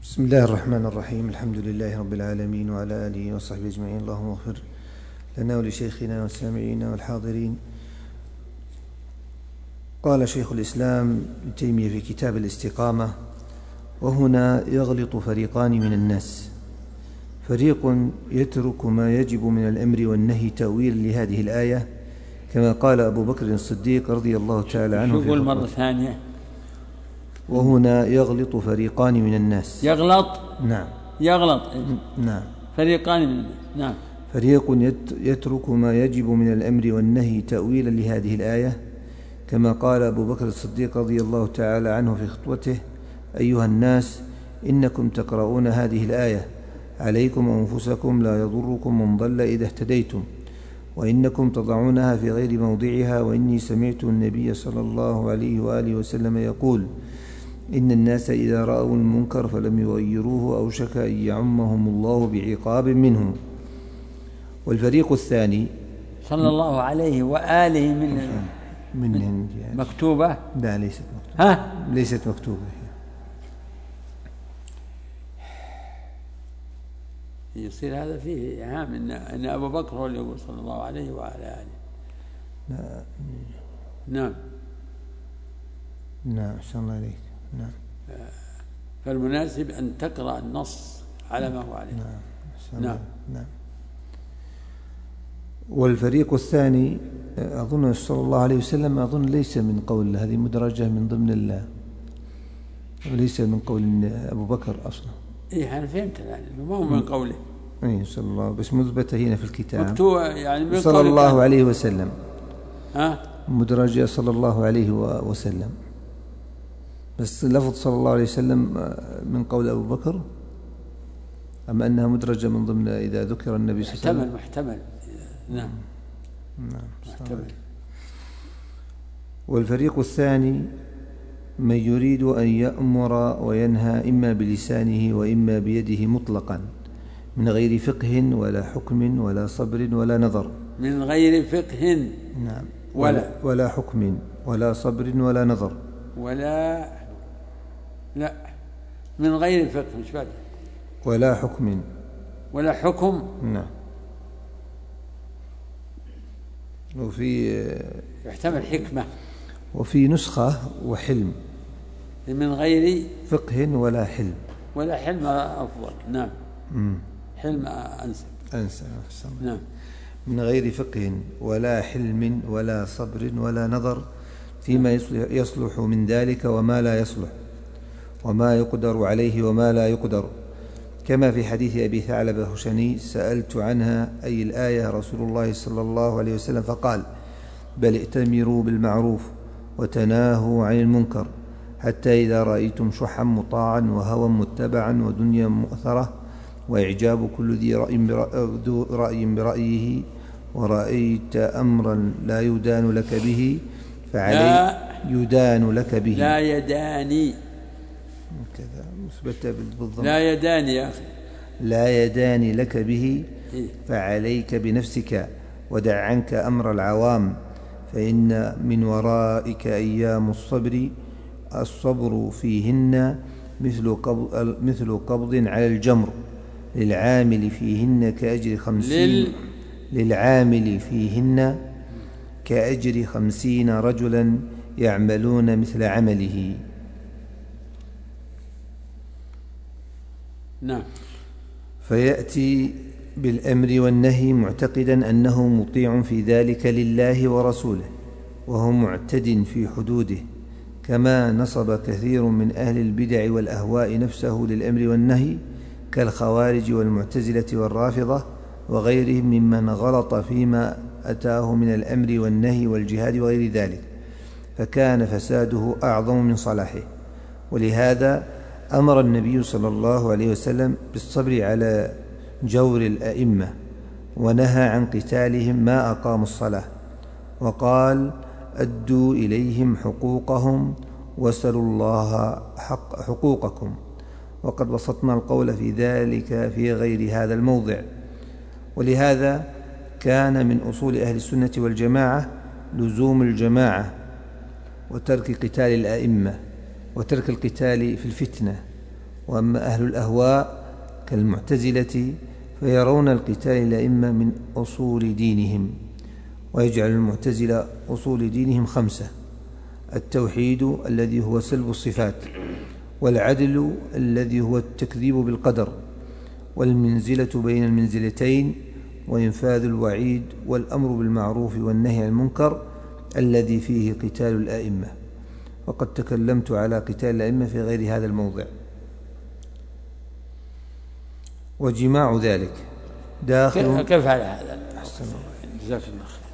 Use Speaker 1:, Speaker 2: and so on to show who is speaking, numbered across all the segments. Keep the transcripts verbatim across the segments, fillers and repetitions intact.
Speaker 1: بسم الله الرحمن الرحيم. الحمد لله رب العالمين وعلى آله وصحبه أجمعين. اللهم اغفر لنا ولشيخنا والسامعين والحاضرين. قال شيخ الإسلام ابن تيمية في كتاب الاستقامة: وهنا يغلط فريقان من الناس، فريق يترك ما يجب من الأمر والنهي تأويل لهذه الآية، كما قال أبو بكر الصديق رضي الله تعالى عنه في
Speaker 2: خطبته مرة ثانية.
Speaker 1: وهنا يغلط فريقان من الناس.
Speaker 2: يغلط
Speaker 1: نعم
Speaker 2: يغلط
Speaker 1: نعم
Speaker 2: فريقان من الناس. نعم.
Speaker 1: فريق يترك ما يجب من الأمر والنهي تأويلا لهذه الآية، كما قال أبو بكر الصديق رضي الله تعالى عنه في خطبته: أيها الناس، إنكم تقرؤون هذه الآية: عليكم أنفسكم لا يضركم من ضل إذا اهتديتم، وإنكم تضعونها في غير موضعها، وإني سمعت النبي صلى الله عليه وآله وسلم يقول: إن الناس إذا رأوا المنكر فلم يغيروه أوشك أن يعمهم الله بعقاب منه. والفريق الثاني
Speaker 2: صلى الله عليه وآله من
Speaker 1: من
Speaker 2: مكتوبة؟
Speaker 1: لا، ليست مكتوبة.
Speaker 2: ها؟
Speaker 1: ليست مكتوبة.
Speaker 2: يصير هذا فيه إيهام إن أن أبو بكر هو اللي يقول صلى الله عليه وعلى آله.
Speaker 1: لا.
Speaker 2: نعم
Speaker 1: نعم أحسن الله عليك. نعم.
Speaker 2: فالمناسب أن تقرأ النص على ما هو عليه.
Speaker 1: نعم.
Speaker 2: نعم.
Speaker 1: نعم. والفريق الثاني أظن صلى الله عليه وسلم أظن ليس من قول، هذه مدرجة من ضمن الله، وليس من قول أبو بكر أصلا.
Speaker 2: إيه أنا فهمت يعني ما هو من قوله.
Speaker 1: إيه صلى الله، بس مثبتة هنا في الكتاب
Speaker 2: مكتوبة يعني من
Speaker 1: صلى الله كان. عليه وسلم.
Speaker 2: ها؟
Speaker 1: مدرجة صلى الله عليه وسلم، بس لفظ صلى الله عليه وسلم من قول أبو بكر، أما أنها مدرجة من ضمن إذا ذكر النبي صلى الله عليه وسلم.
Speaker 2: محتمل محتمل. نعم.
Speaker 1: نعم.
Speaker 2: محتمل.
Speaker 1: والفريق الثاني من يريد أن يأمر وينهى إما بلسانه وإما بيده مطلقا، من غير فقه ولا حكم ولا صبر ولا نظر.
Speaker 2: من غير فقه.
Speaker 1: نعم.
Speaker 2: ولا
Speaker 1: ولا حكم ولا صبر ولا نظر.
Speaker 2: ولا لا من غير فقه مش بعد.
Speaker 1: ولا حكم.
Speaker 2: ولا حكم.
Speaker 1: نعم. وفي
Speaker 2: يحتمل حكمة.
Speaker 1: وفي نسخة وحلم.
Speaker 2: من غير
Speaker 1: فقه ولا حلم.
Speaker 2: ولا حلم أفضل. نعم.
Speaker 1: مم.
Speaker 2: حلم أنسب.
Speaker 1: أنسب.
Speaker 2: نعم.
Speaker 1: من غير فقه ولا حلم ولا صبر ولا نظر فيما يصلح من ذلك وما لا يصلح، وما يقدر عليه وما لا يقدر، كما في حديث أبي ثعلبة الخشني: سألت عنها أي الآية رسول الله صلى الله عليه وسلم فقال: بل ائتمروا بالمعروف وتناهوا عن المنكر، حتى إذا رأيتم شحا مطاعا وهوى متبعا ودنيا مؤثرة وإعجاب كل ذي رأي برأيه، ورأيت أمرا لا يدان لك به فعلي يدان لك به.
Speaker 2: لا يداني
Speaker 1: كذا مثبتة بالضبط.
Speaker 2: لا يداني يا أخي.
Speaker 1: لا يداني لك به فعليك بنفسك ودع عنك أمر العوام، فإن من ورائك أيام الصبر، الصبر فيهن مثل قبض, مثل قبض على الجمر، للعامل فيهن كأجر خمسين لل... للعامل فيهن كأجر خمسين رجلا يعملون مثل عمله.
Speaker 2: نعم.
Speaker 1: فيأتي بالأمر والنهي معتقدا أنه مطيع في ذلك لله ورسوله، وهو معتد في حدوده، كما نصب كثير من أهل البدع والأهواء نفسه للأمر والنهي، كالخوارج والمعتزلة والرافضة وغيرهم ممن غلط فيما أتاه من الأمر والنهي والجهاد وغير ذلك، فكان فساده أعظم من صلاحه. ولهذا أمر النبي صلى الله عليه وسلم بالصبر على جور الأئمة، ونهى عن قتالهم ما أقاموا الصلاة، وقال: أدوا إليهم حقوقهم واسألوا الله حق حقوقكم. وقد بسطنا القول في ذلك في غير هذا الموضع. ولهذا كان من أصول أهل السنة والجماعة لزوم الجماعة وترك قتال الأئمة وترك القتال في الفتنة وأما أهل الأهواء كالمعتزلة فيرون القتال الأئمة من أصول دينهم، ويجعل المعتزلة أصول دينهم خمسة: التوحيد الذي هو سلب الصفات، والعدل الذي هو التكذيب بالقدر، والمنزلة بين المنزلتين، وإنفاذ الوعيد، والأمر بالمعروف والنهي عن المنكر الذي فيه قتال الأئمة. وقد تكلمت على قتال الأئمة في غير هذا الموضع. وجماع ذلك داخل.
Speaker 2: كيف على هذا؟ جزاك الله خير.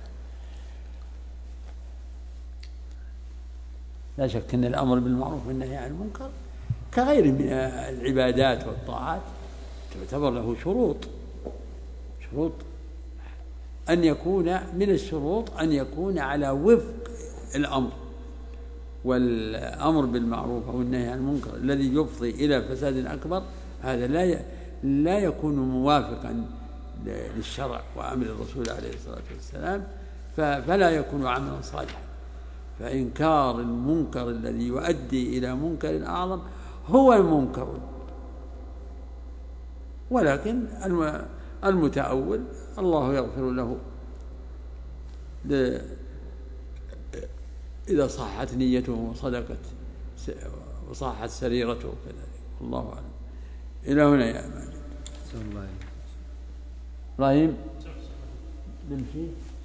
Speaker 2: لا شك أن الأمر بالمعروف والنهي عن المنكر كغير من العبادات والطاعات تعتبر له شروط شروط أن يكون من الشروط أن يكون على وفق الأمر، والأمر بالمعروف أو النهي عن المنكر الذي يفضي إلى فساد أكبر هذا لا لا يكون موافقا للشرع وأمر الرسول عليه الصلاة والسلام، فلا يكون عملا صالحا. فإنكار المنكر الذي يؤدي إلى منكر أعظم هو المنكر، ولكن المتأول الله يغفر له إذا صحت نيته وصدقت وصحت سريرته كذلك. الله أعلم. إلى هنا يا ماجد. إبراهيم بن فيه